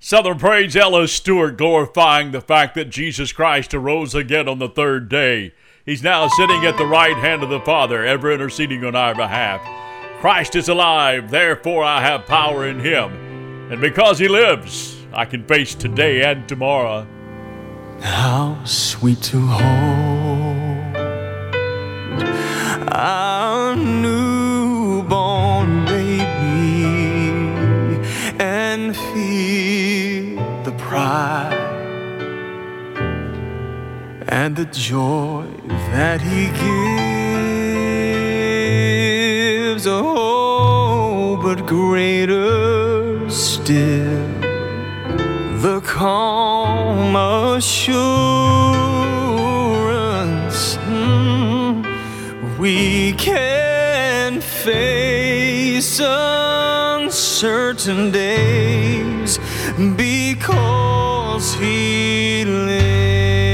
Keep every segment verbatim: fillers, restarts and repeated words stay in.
Southern Praise, Ellis Stewart, glorifying the fact that Jesus Christ arose again on the third day. He's now sitting at the right hand of the Father, ever interceding on our behalf. Christ is alive, therefore I have power in him. And because he lives, I can face today and tomorrow. How sweet to hold our newborn baby and feel the pride and the joy that he gives. Oh, but greater still, the calm assurance mm, we can face uncertain days because he lives.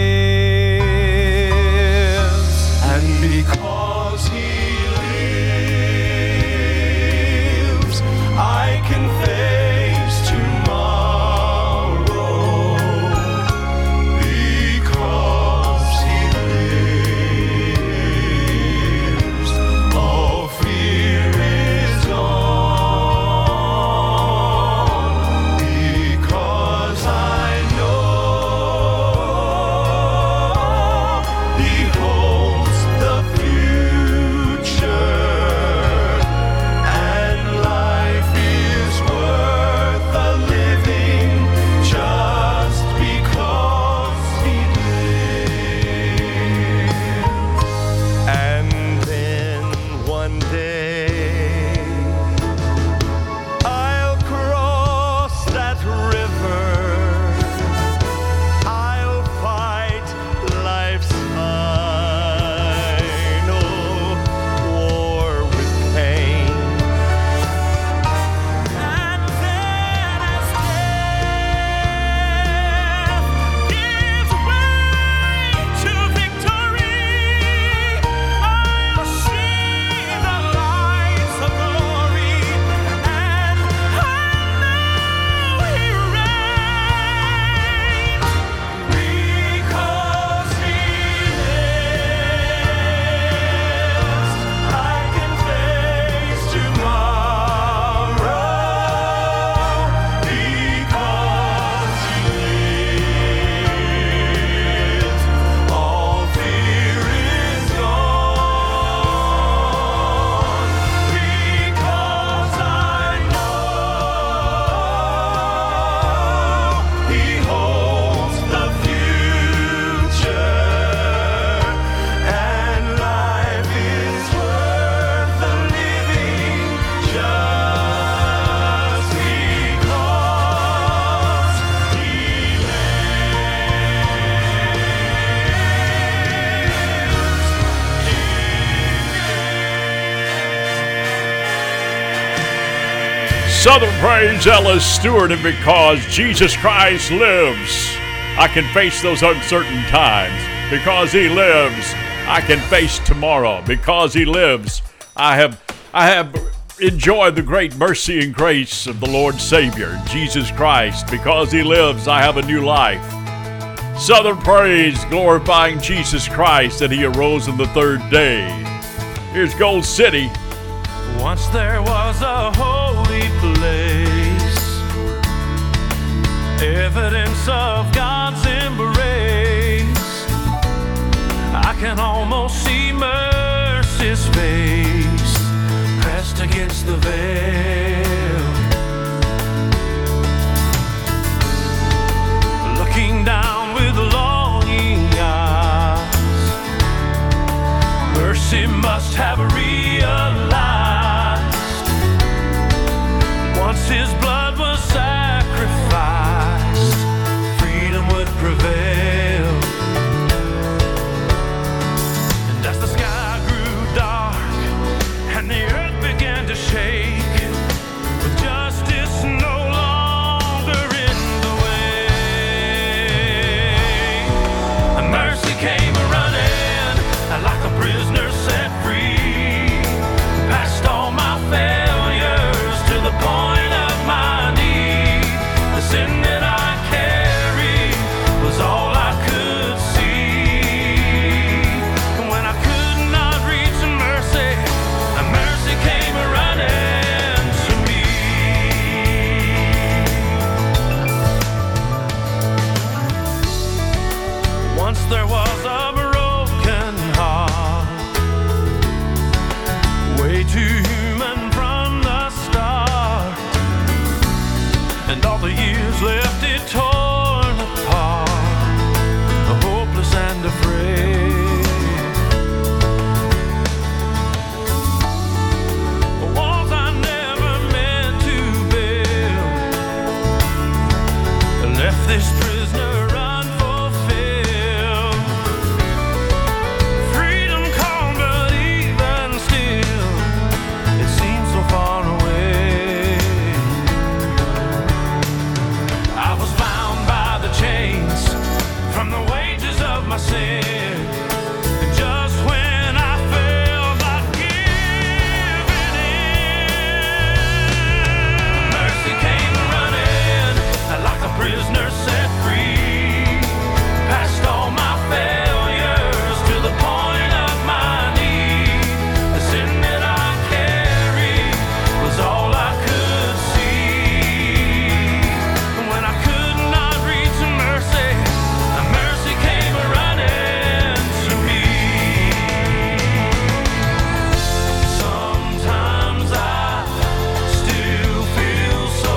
And because he lives, I can face tomorrow. Because he lives, all fear is gone. Because I know he holds the future, and life is worth the living just because he lives. And then one day I'll cross that river, I'll fight life's final war with pain. And then as death gives way to victory, I'll see the lights of glory, and I know he reigns. Because he lives, I can face tomorrow. Because he lives, all fear is gone. Because I know he holds the future, and life is worth the living just because he Southern Praise, Ellis Stewart, and because Jesus Christ lives, I can face those uncertain times. Because he lives, I can face tomorrow. Because he lives, I have I have enjoyed the great mercy and grace of the Lord Savior, Jesus Christ. Because he lives, I have a new life. Southern Praise, glorifying Jesus Christ that he arose on the third day. Here's Gold City. Once there was a holy place, evidence of God's embrace. I can almost see mercy's face pressed against the veil. Looking down with longing eyes, mercy must have realized once his blood was sacrificed, freedom would prevail. And as the sky grew dark and the earth began to shake, this prisoner unfulfilled. Freedom come, but even still, it seems so far away. I was bound by the chains from the wages of my sin. And just when I felt like giving in, mercy came running like a prisoner set free, past all my failures to the point of my need. The sin that I carried was all I could see. And when I could not reach mercy, mercy came running to me. Sometimes I still feel so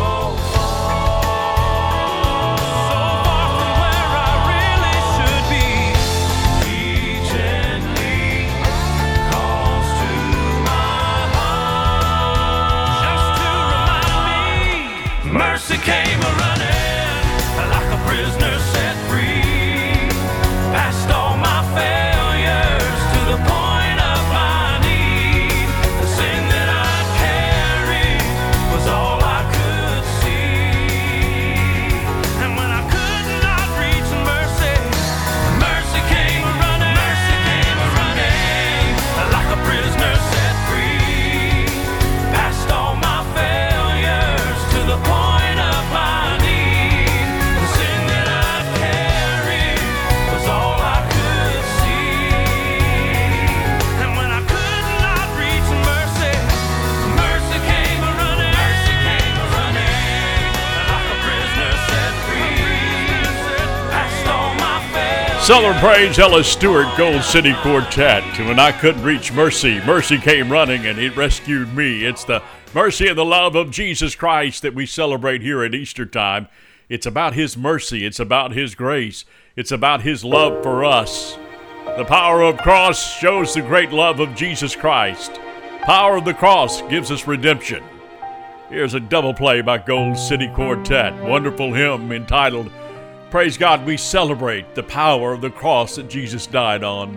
far, so far from where I really should be. He gently calls to my heart, just to remind me, mercy came running like a prisoner set free, past all my failures to the point of my need. The sin that I carried was all I could see. And when I could not reach mercy, mercy came running, mercy came running like a prisoner set free, past all my failures to the point of my need. The sin that I carried was all I could see. And when I could not reach mercy, mercy came running, mercy came running like a prisoner set free, past all my failures. Southern Praise, Ellis Stewart, Gold City Quartet. When I couldn't reach mercy, mercy came running and it rescued me. It's the mercy and the love of Jesus Christ that we celebrate here at Easter time. It's about His mercy. It's about His grace. It's about His love for us. The power of cross shows the great love of Jesus Christ. Power of the cross gives us redemption. Here's a double play by Gold City Quartet. Wonderful hymn entitled, Praise God, we celebrate the power of the cross that Jesus died on.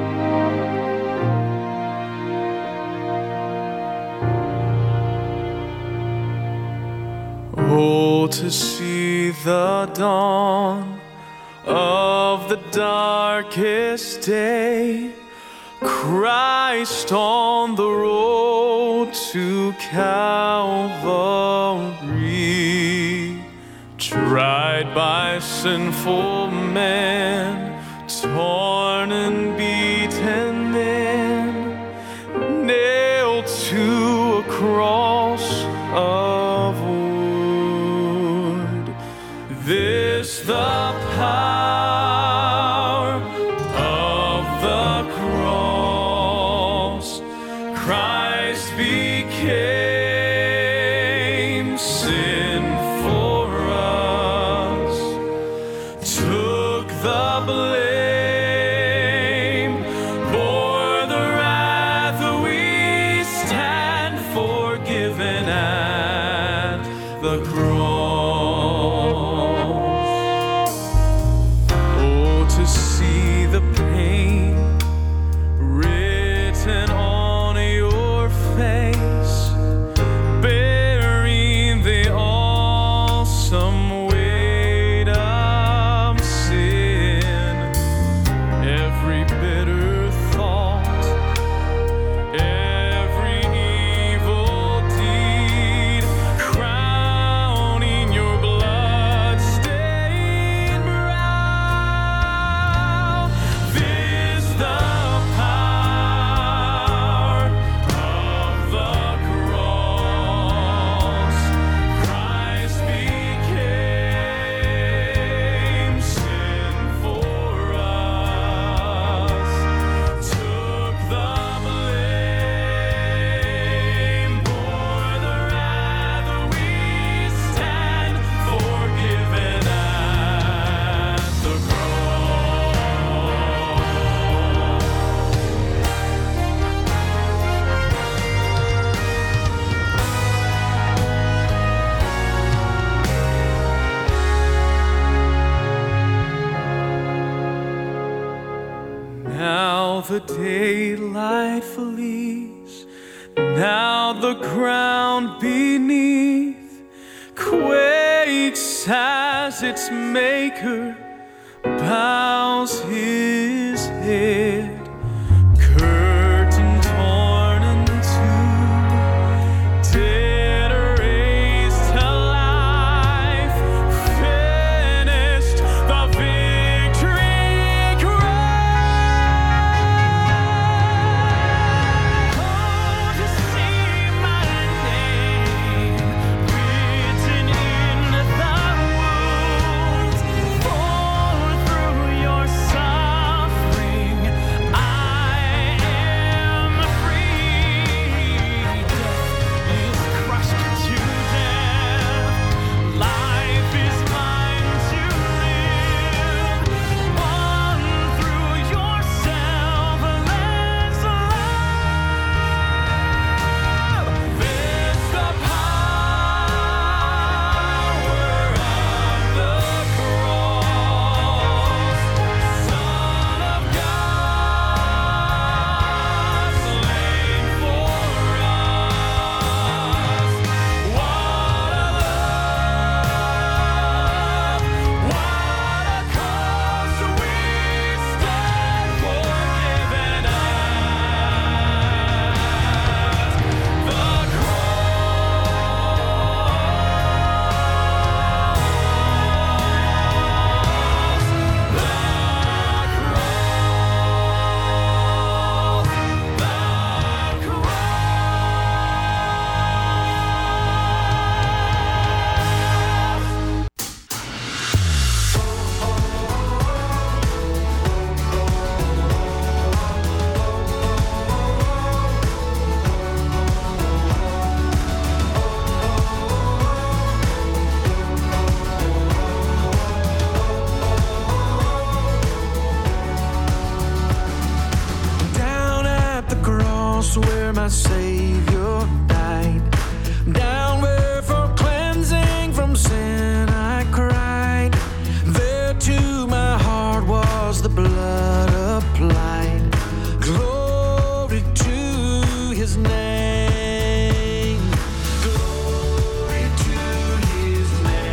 Oh, to see the dawn of the darkest day, Christ on the road to Calvary, tried by sinful men, torn and beaten then, nailed to a cross of wood. This the power of the cross. Christ became sin for us, took the blame, bore the wrath we stand forgiven at the cross. the daylight flees, now the ground beneath quakes as its maker bows his head. Curtain torn in two, dead raised to life, finished the victory cry. Oh, to see my name written in the wounds, for through your suffering I am free. Death is crushed to death, life is mine to live. One through your selfless love. This the power of the cross, Son of God, slain for us. What a love, what a cause, we stand forgiven us. The down at the cross where my Savior died, down where for cleansing from sin I cried, there to my heart was the blood applied. Glory to his name, glory to his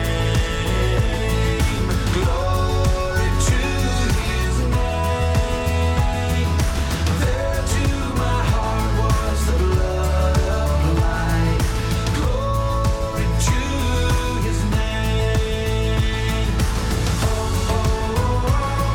name, glory to his name. There to my heart was the blood applied. Glory to his name. Oh, oh, oh,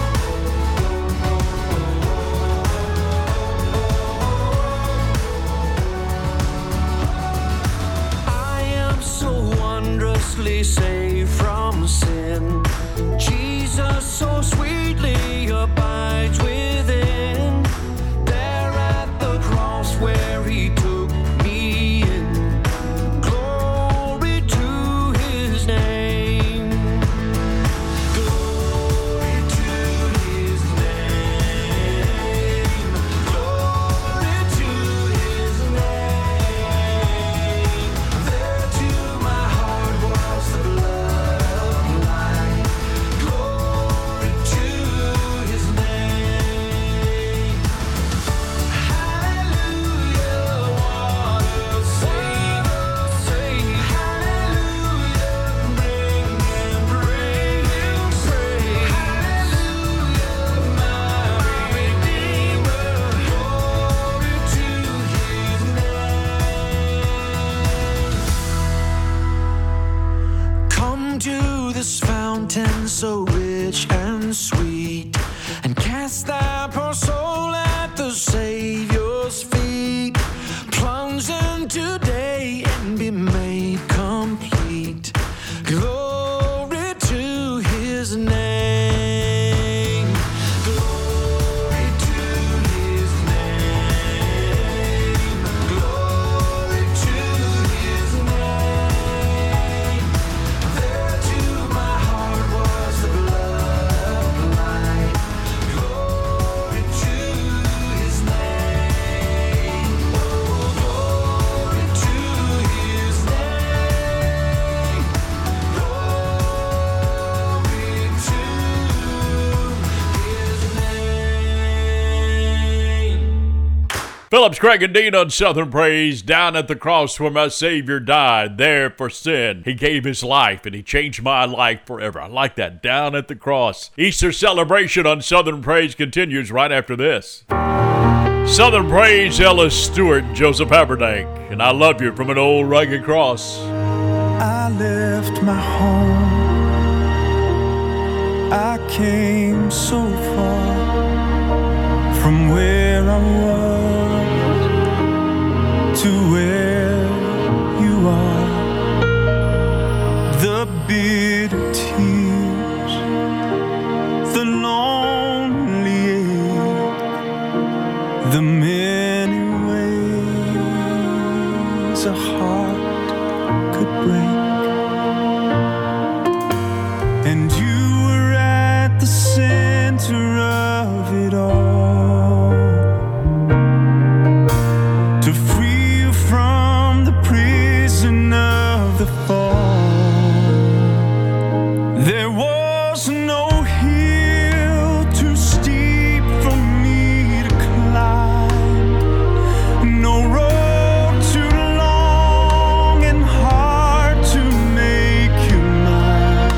I am so wondrously saved from sin. Jesus so sweetly abides within. There at the cross where he took me in. Glory to his name. Glory to his name. Glory to his name. There to my heart was the blood applied. Glory to his name. Hallelujah, what a Savior, Savior. Hallelujah, bring him, bring him praise. Hallelujah, my Redeemer. Glory to his name. Come to this fountain so rich and sweet, and cast thy poor soul at the Savior's feet. Plunge in today and be made complete. Glory to his name. Glory to his name. Glory to his name. There to my heart was the blood applied. Glory to his name. Oh, glory to his name. Glory to Phillips, Craig, and Dean on Southern Praise. Down at the cross where my Savior died, there for sin. He gave his life and he changed my life forever. I like that. Down at the cross. Easter celebration on Southern Praise continues right after this. Southern Praise, Ellis Stewart, Joseph Haberdank, and I love you from an old rugged cross. I left my home. I came so far from where I was to where you are. The bitter tears, the lonely ache, the many ways a heart could break. And you were at the center of it all, to free you from the prison of the fall. There was no hill too steep for me to climb, no road too long and hard to make you mine.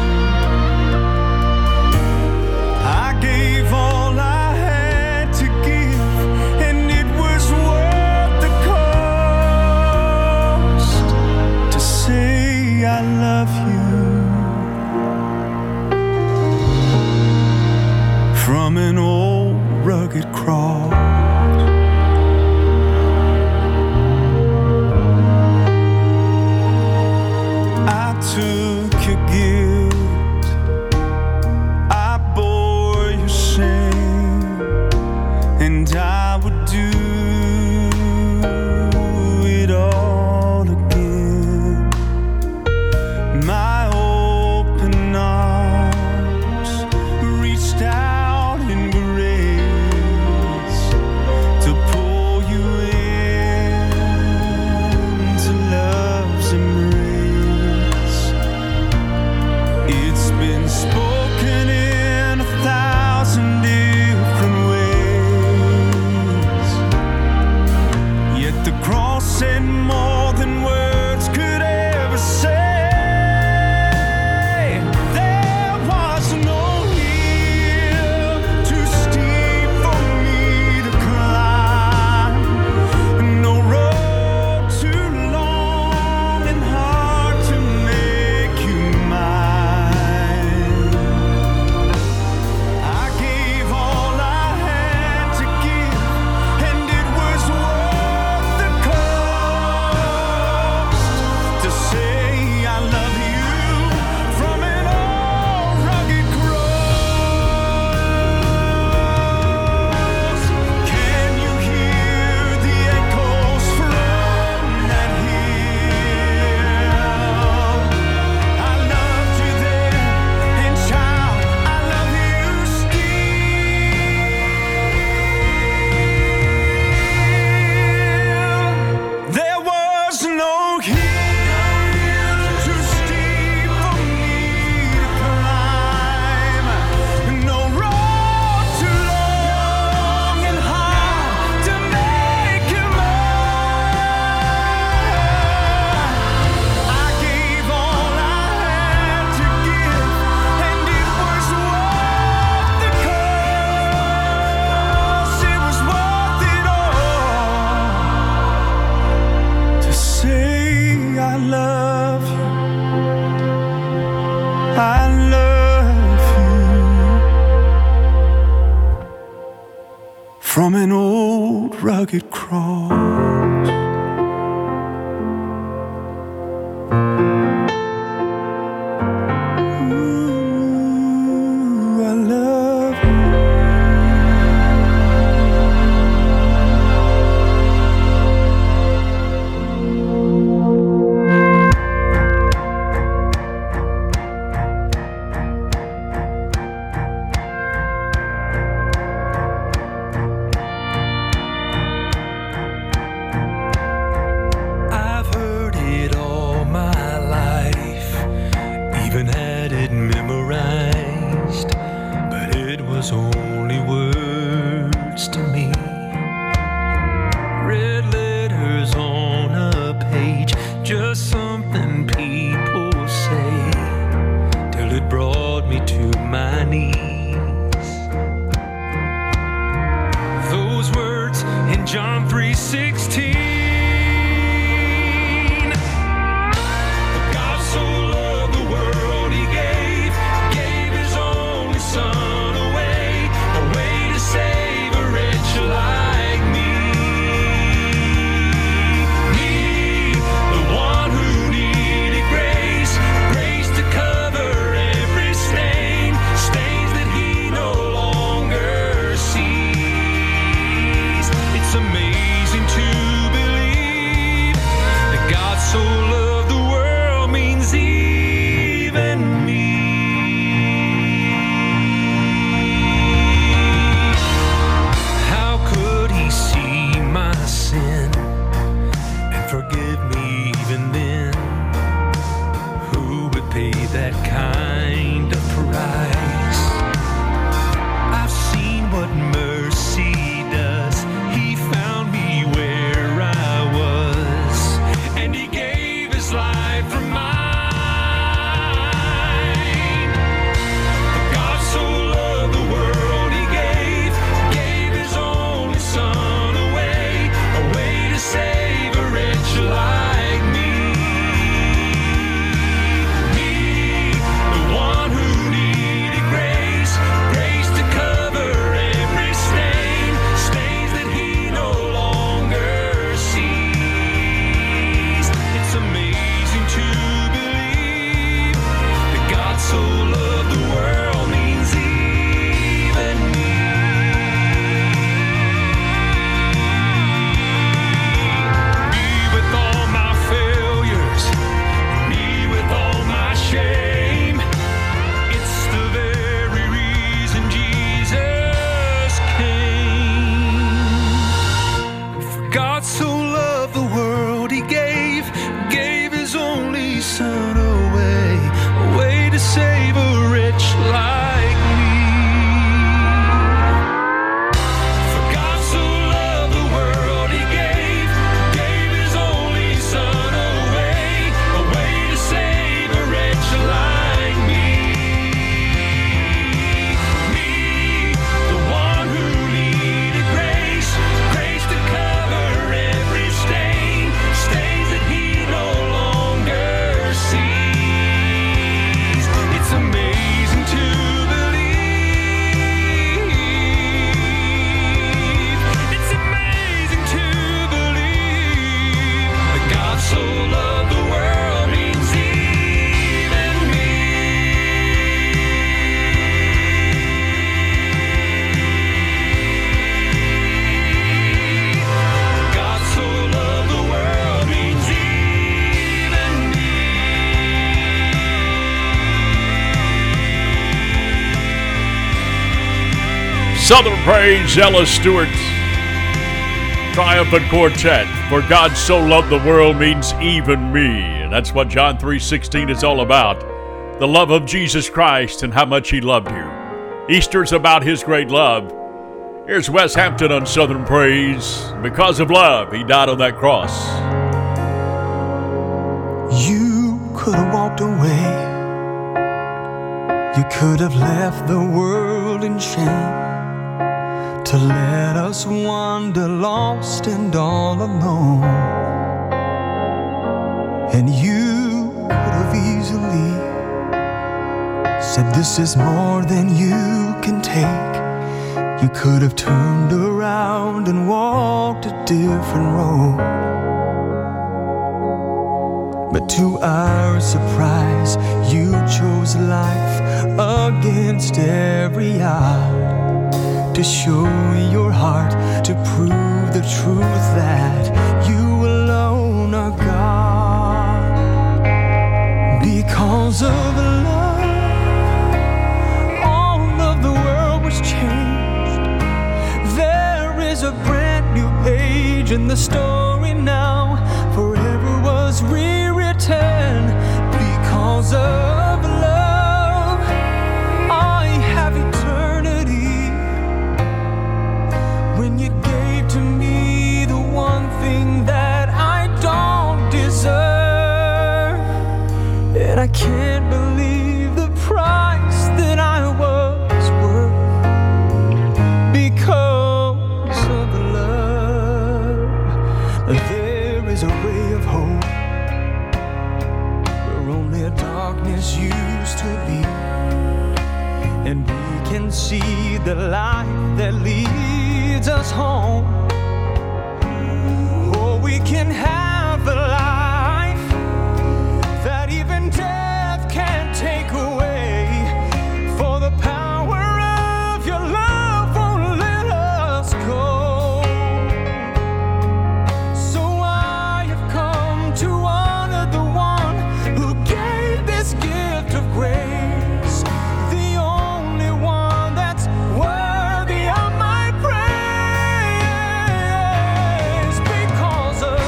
I gave all I had to give, and it was worth the cost to say I love you from an old rugged cross. I took your guilt, I bore your shame, and I would do it all again. My open arms reached out in grace to pull you into love's embrace. It's been spoken in a thousand different ways, yet the cross said more than words could ever say. There was no hill too steep for me to climb, no road too long and hard to make you mine. I gave all I had to give, and it was worth the cost to say I love you from an old rugged cross. Can you hear the echoes from that hill? I loved you then, and child, I love you still. There was no hill too steep for me to climb, no road too long and hard to make you mine. I gave all I had to give, and it was worth the cost. It was worth it all to say I love you. I love you from an old rugged cross. Ooh, I love you. to my knees. Those words in John three sixteen. God so loved the world, he gave, gave his only son away, a way to save a wretch like me. Me, the one who needed grace, grace to cover every stain, stains that he no longer sees. It's amazing to believe that God so loved the world means even me. How could he see my sin and forgive me even then? Who would pay that kind of price? I've seen what mercy does. He found me where I was, and he gave his life for mine. God so loved the world, he gave, gave his only son away, a way to save a wretch like me. Me, the one who needed grace, grace to cover every stain, stains that he no longer sees. It's amazing to believe that God so loved the world means even me. Me with all my failures, me with all my shame. It's the very reason Jesus came. For God so loved the world, he gave, gave his only son away, a way to save a wretch like me. For God so loved the world, he gave, gave his only son away, a way to save a wretch like me. Me, the one who needed grace, grace to cover every stain, stains that he no longer sees. It's amazing to believe. It's amazing to believe that God so loved the world means even me. God so loved the world means even me. Southern Praise, Ella Stewart, Triumphant Quartet. For God so loved the world means even me. And that's what John three sixteen is all about. The love of Jesus Christ and how much he loved you. Easter's about his great love. Here's Wes Hampton on Southern Praise. Because of love, he died on that cross. You could have walked away. You could have left the world in shame to let us wander lost and all alone. And you could have easily said, this is more than you can take. You could have turned around and walked a different road. But to our surprise, you chose life against every odds, to show your heart, to prove the truth that you alone are God. Because of love, all of the world was changed. There is a brand new page in the story now, forever was rewritten. Because of love, I have eternity. When you gave to me the one thing that I don't deserve, and I can't believe and we can see the light that leads us home. Or we can have the life that even death can't take away. For the power of your love won't let us go. So I have come to honor the one who gave this gift of grace, the only one that's worthy of my praise. Because of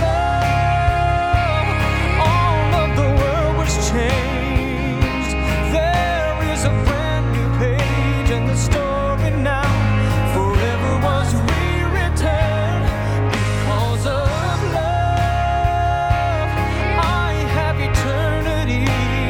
love, all of the world was changed. There is a brand new page in the story now. Forever was rewritten. Because of love, I have eternity.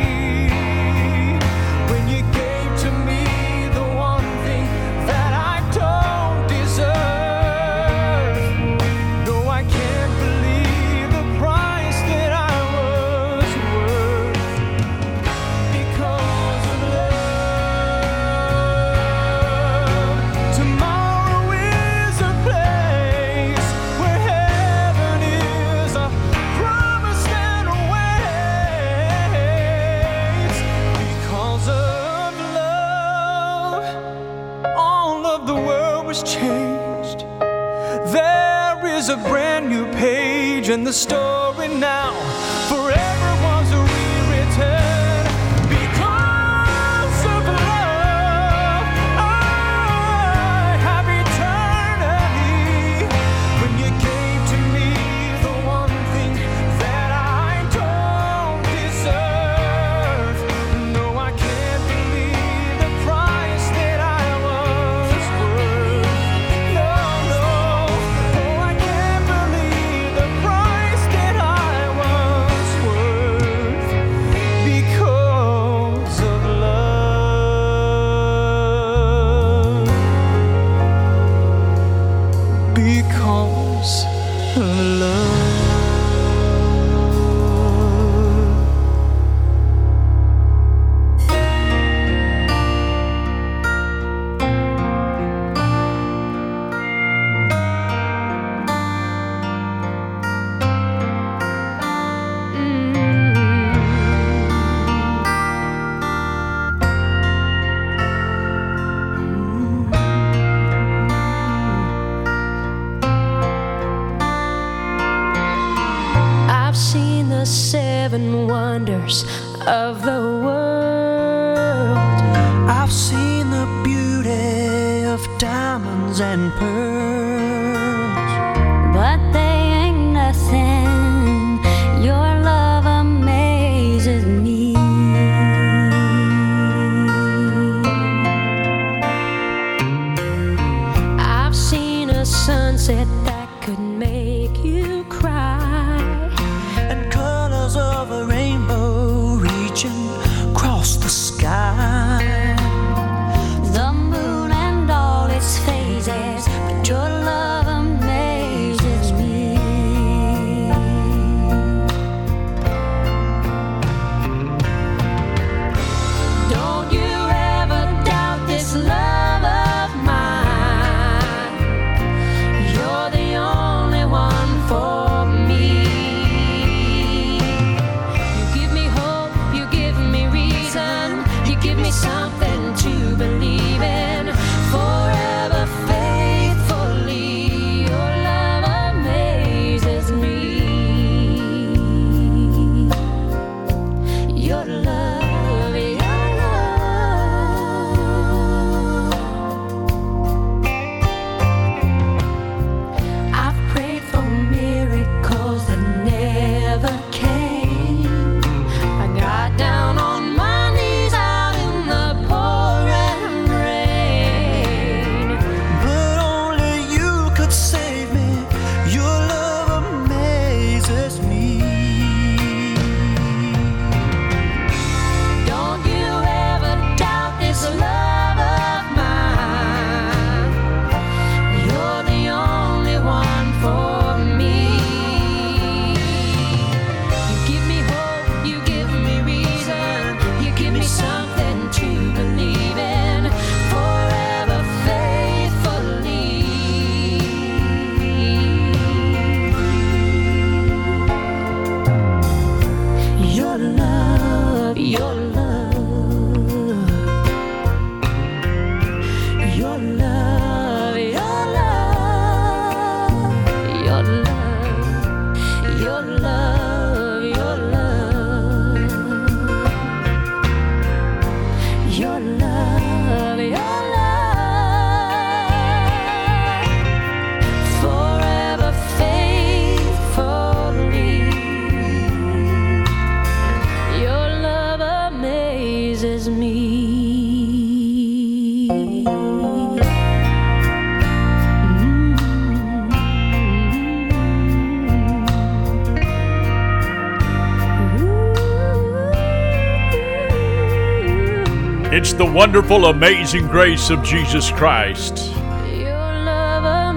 When you gave to me the one thing that I don't deserve. No, I can't believe the price that I was worth. Because of love, tomorrow is a place where heaven is a promise that awaits. Because of love, all of the world was changed. There is a brand new page in the story now. Forever was rewritten. Because of love, I have eternity. When you gave to me the one thing that I don't deserve. No, I can't believe the price that I was worth. No, no, oh, I can't believe the price that I was worth. Because of love. Because of love. I've seen the seven wonders of the world. I've seen the beauty of diamonds and pearls. But they ain't nothing. Your love amazes me. I've seen a sunset that could make you cry. And colors of a rainbow reaching across the sky. The moon and all its phases, but your love amazes me. Don't you ever doubt this love of mine. You're the only one for me. You give me hope, you give me reason, you give me something to believe in. Forever faithfully, your love amazes me. Your love, your love. I've prayed for miracles that never came. I got down on my knees out in the pouring rain. It's the wonderful, amazing grace of Jesus Christ. Your love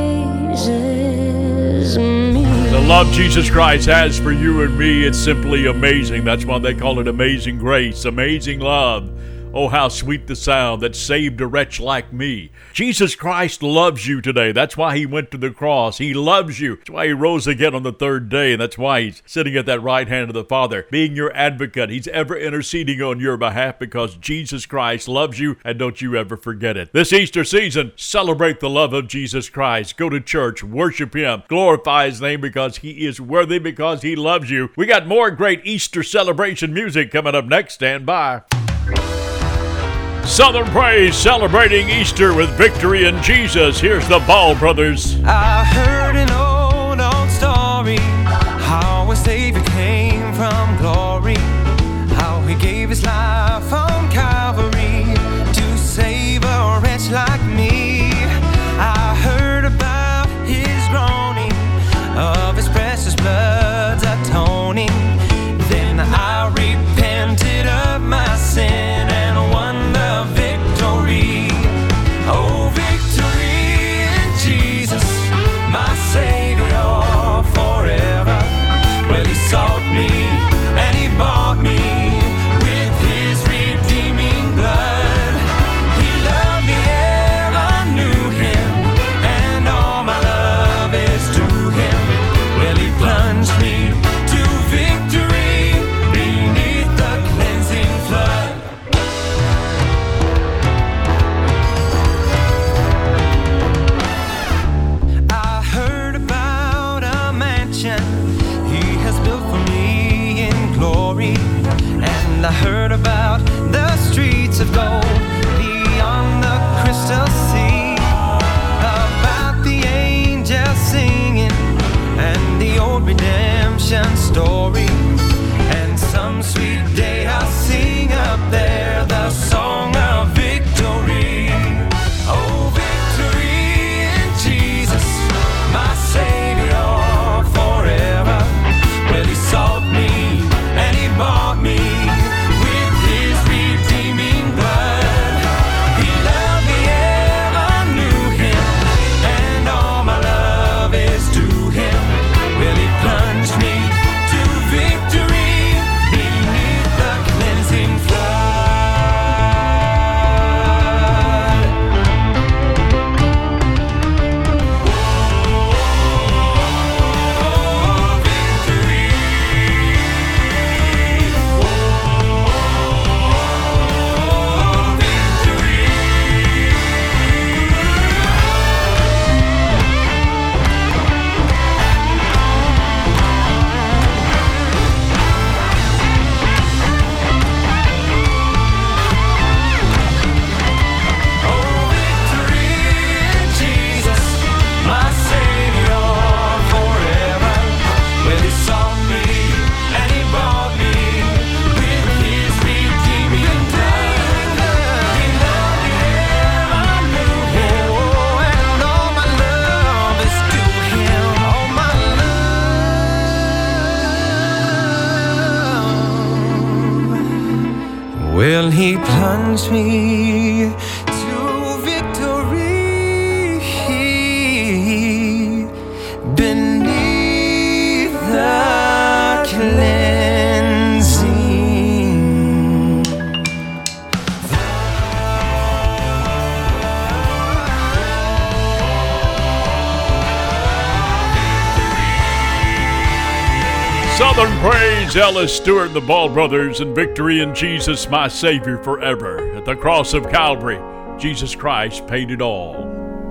amazes me. The love Jesus Christ has for you and me, it's simply amazing. That's why they call it amazing grace, amazing love. Oh, how sweet the sound that saved a wretch like me. Jesus Christ loves you today. That's why he went to the cross. He loves you. That's why he rose again on the third day. And that's why he's sitting at that right hand of the Father, being your advocate. He's ever interceding on your behalf because Jesus Christ loves you, and don't you ever forget it. This Easter season, celebrate the love of Jesus Christ. Go to church, worship him, glorify his name because he is worthy, because he loves you. We got more great Easter celebration music coming up next. Stand by. Southern Praise celebrating Easter with victory in Jesus. Here's the Ball Brothers. I heard an old, old story, how a Savior came from glory, how he gave his life on Calvary to save a wretch like me. I heard about his groaning, of his precious blood's atoning. Then I repented of my sin and won the victory. Oh, victory in Jesus, my Savior forever. Well, he sought me and he bought me with his redeeming blood. He loved me ere I knew him, and all my love is to him. Well, he plunged me to victory beneath the cleansing flood. I heard about a mansion he has built for me in glory, and I heard about the streets of gold beyond the crystal sea, about the angels singing and the old redemption story. And some sweet day I'll sing up there the song of victory. Oh, victory in Jesus, my Savior forever. Well, he sought me and he bought me with his redeeming blood. He loved me ere I knew him, and all my love is to him. Well, he plunged me to victory beneath the cleansing flood. Oh, victory. Oh, victory. Oh, victory in Jesus, my Savior forever. Well, he sought me and he bought me with his redeeming blood. He loved me ere I knew him, and all my love is to him. All my love. Well, he plunged me to victory beneath the cleansing. Southern Praise, Ellis Stewart and the Ball Brothers, and victory in Jesus, my Savior forever. At the cross of Calvary, Jesus Christ paid it all.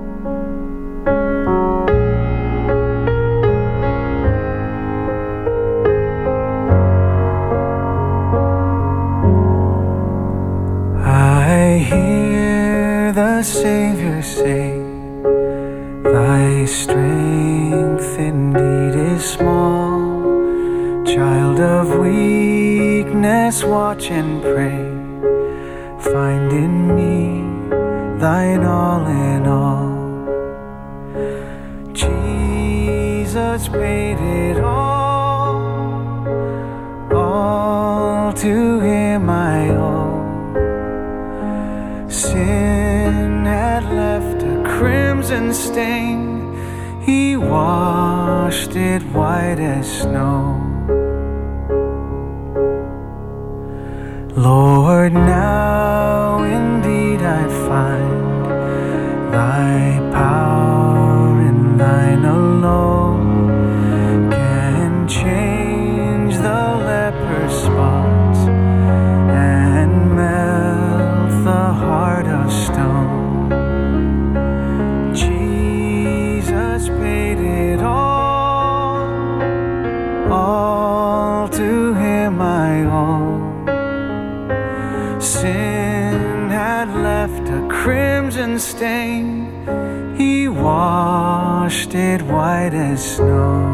I hear the Savior say, thy strength indeed is small. Child of weakness, watch and pray. Find in me thine all in all. Jesus paid it all. All to him I owe. crimson stain, He washed it white as snow. Lord, now indeed I find Thy power in Thine alone can change the leper's spots and melt the heart of stone. Jesus paid it all, all to Him I owe. Sin had left a crimson stain, He washed it white as snow.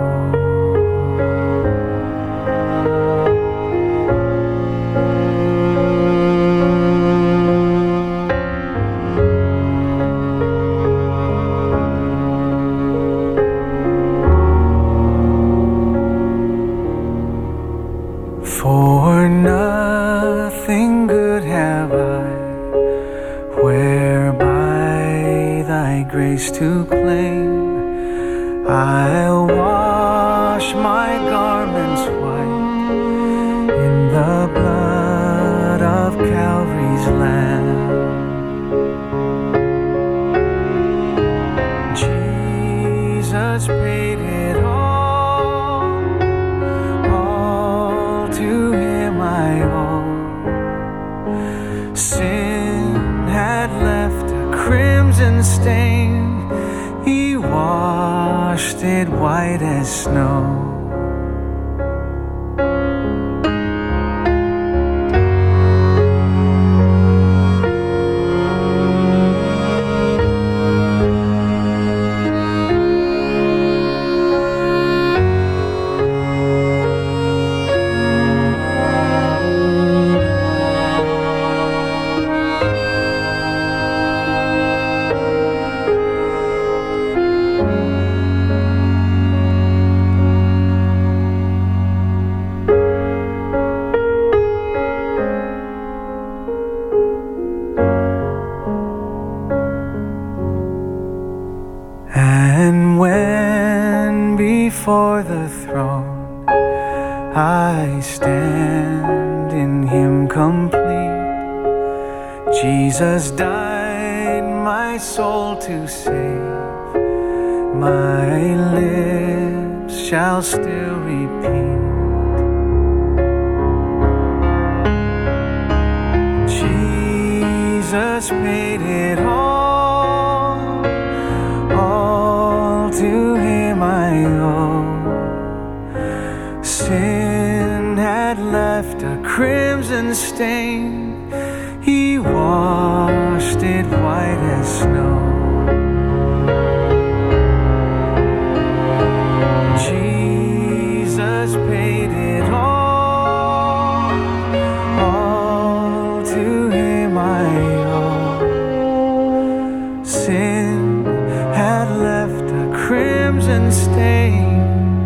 For nothing good have I, whereby Thy grace to claim. I'll wash my garments white in the blood of Calvary's Lamb. Jesus paid it all, all to Him I owe. Sin had left a crimson stain, He washed it white as snow. And when before the throne I stand in Him complete, Jesus died my soul to save, my lips shall still repeat, Jesus paid it all, all to Him I owe. Sin had left a crimson stain, He washed it white as snow. Jesus paid it all, all to Him I owe. Sin had left a crimson stain,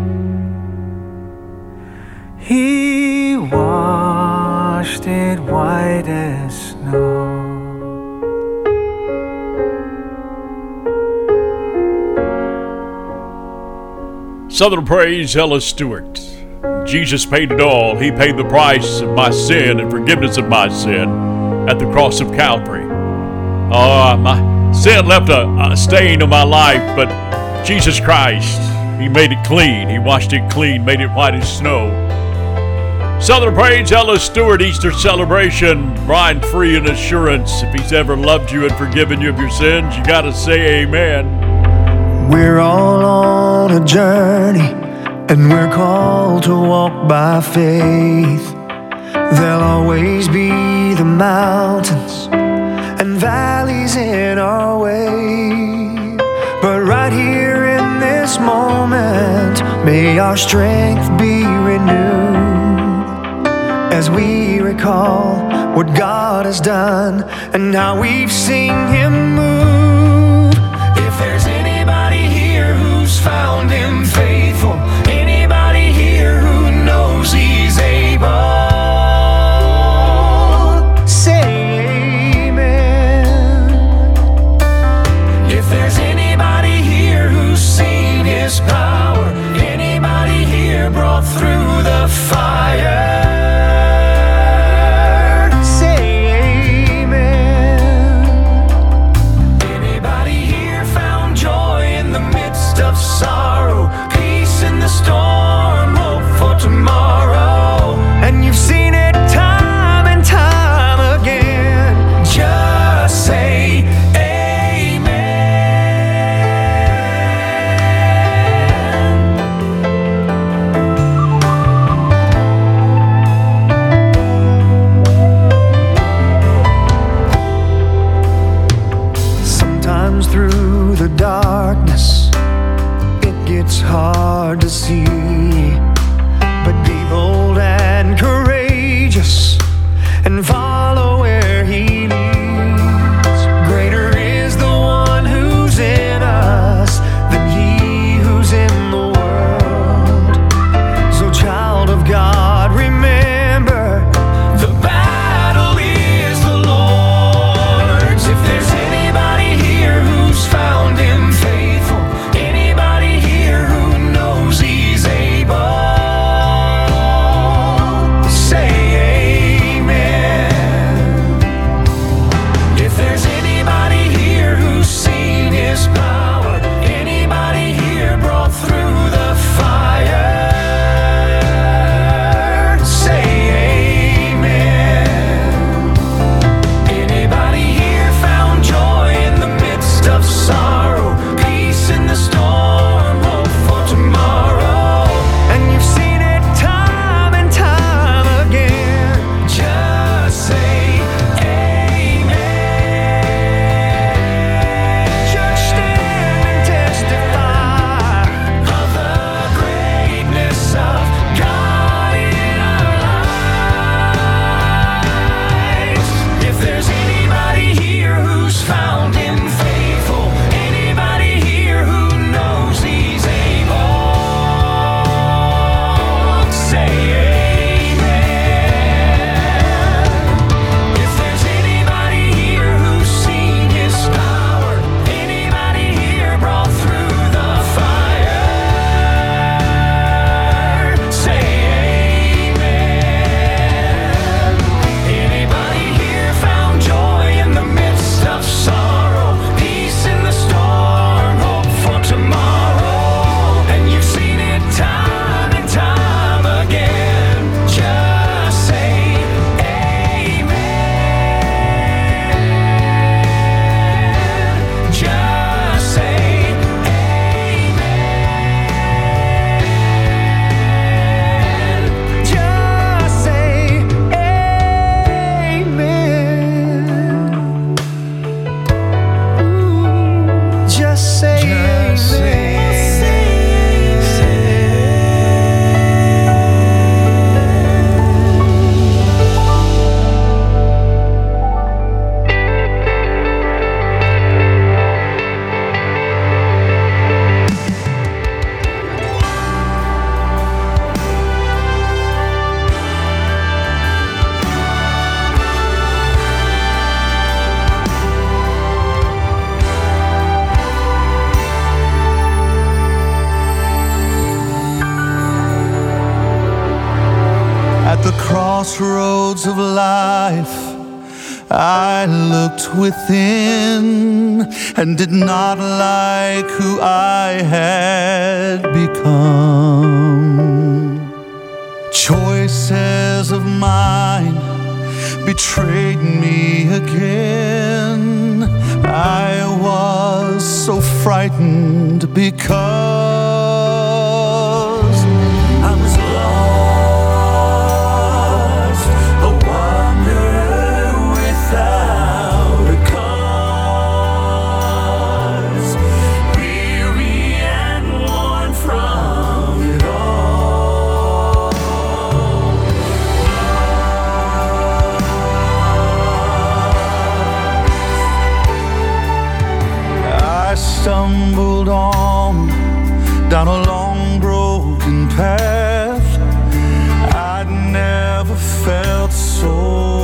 He washed it white as snow. Southern Praise, Ellis Stewart. Jesus paid it all. He paid the price of my sin and forgiveness of my sin at the cross of Calvary. Uh, my sin left a, a stain on my life, but Jesus Christ, He made it clean. He washed it clean, made it white as snow. Southern Praise, Ellis Stewart, Easter celebration. Brian Free and Assurance. If He's ever loved you and forgiven you of your sins, you got to say amen. We're all on a journey, and we're called to walk by faith. There'll always be the mountains and valleys in our way, but right here in this moment, may our strength be renewed as we recall what God has done and how we've seen Him move. If there's anybody here who's found Him faithful, anybody here who knows He's able, say amen. If there's any crossroads of life, I looked within and did not like who I had become. Choices of mine betrayed me again. I was so frightened because I was lost, a wanderer without a cause, weary and worn from it all. I stumbled on down a long broken path. I'd never felt so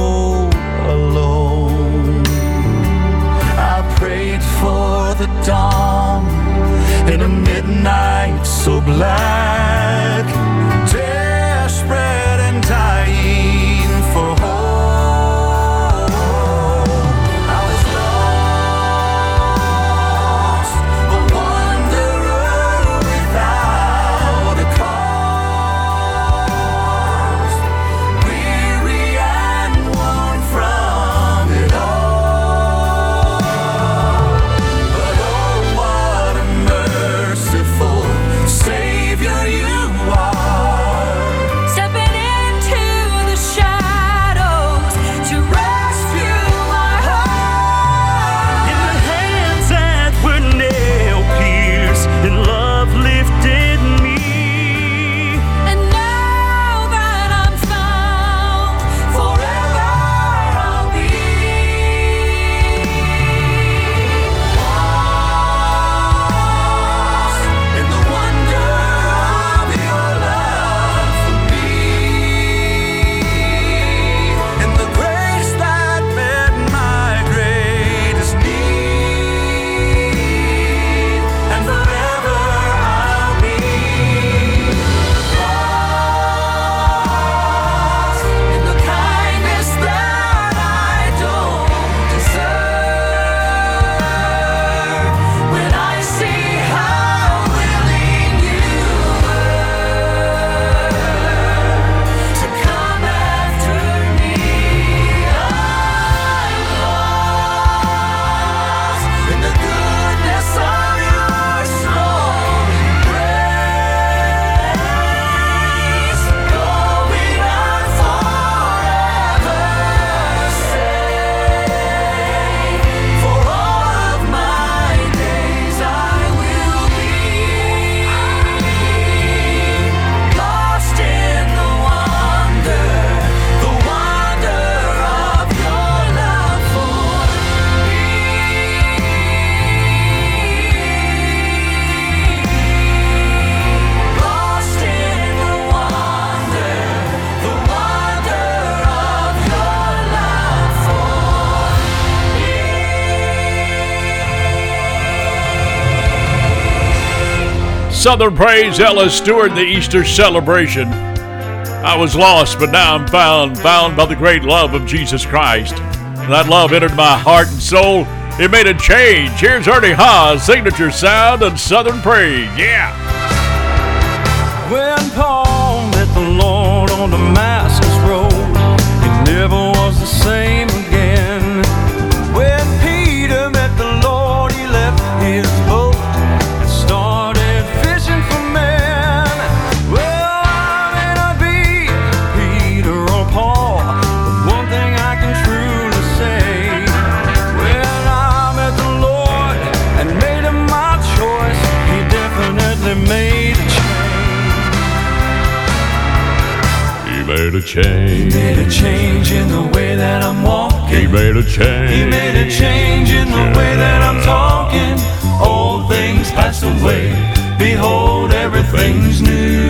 alone. I prayed for the dawn in a midnight so black, desperate and dying for hope. I was lost, a wanderer without a cause, weary and worn from it all. But oh, what a merciful Savior you are, Stepping into the shadows to rescue my heart. In the hands that were nail pierced, and love lifted me. And now that I'm found, forever I'll be lost in the wonder of your love for me, in the grace that met my greatest need, and forever I'll be lost in the kindness that I don't deserve. When I see how willing you were to come after me, I'm lost in the goodness of your strong embrace, going on forever safe. For all of my days I will be lost in the wonder, the wonder of your love for me. Lost in the wonder, the wonder of your love for Southern Praise, Ellis Stewart, the Easter celebration. I was lost, but now I'm found, found by the great love of Jesus Christ. That love entered my heart and soul. It made a change. Here's Ernie Haas, signature sound and Southern Praise. Yeah. When Paul met the Lord on Damascus Road, he never was the same again. When Peter met the Lord, he left his boat and started fishing for men. Well, I may not be Peter or Paul, but one thing I can truly say, when I met the Lord and made him my choice, he definitely made a change. He made a He change. made a change in the way that I'm walking. He made a change. He made a change in the way that I'm talking. Old things passed away. Behold, everything's new.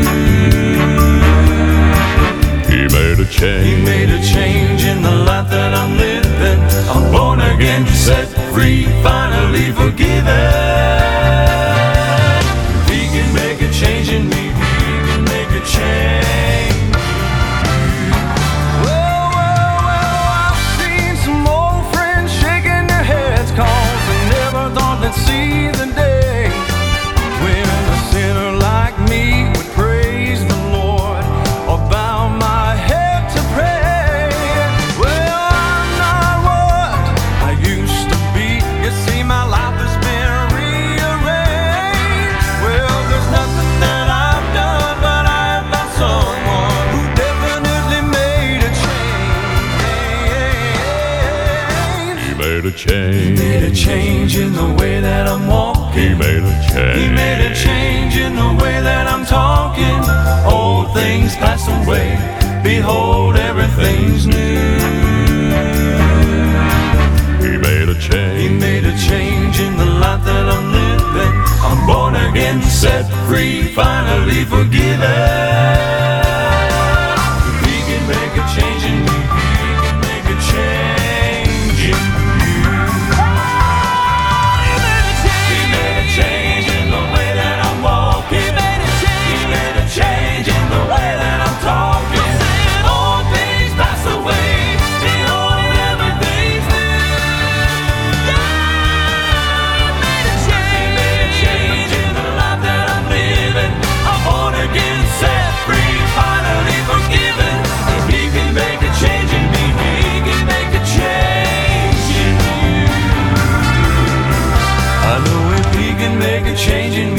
He made a He change. made a change in the life that I'm living. I'm born again, set free, finally forgiven. He can make a change in me. He can make a change. Well, made a change. He made a change in the way that I'm walking. He made a change. He made a change in the way that I'm talking. Old things pass away. Behold, everything's new. He made a He change. made a change in the life that I'm living. I'm born again, set free, finally forgiven. He can make a change in me. He can make a change in you. He made a change in the way that I'm walking. He made a change. He made a change in the way that I'm talking. All things pass away. Behold, everything's new. He made a change in the life that I'm living. I'm born again, set free, finally forgiven. If He can make a change in me, He can make a change in you. I know if He can make a change in me,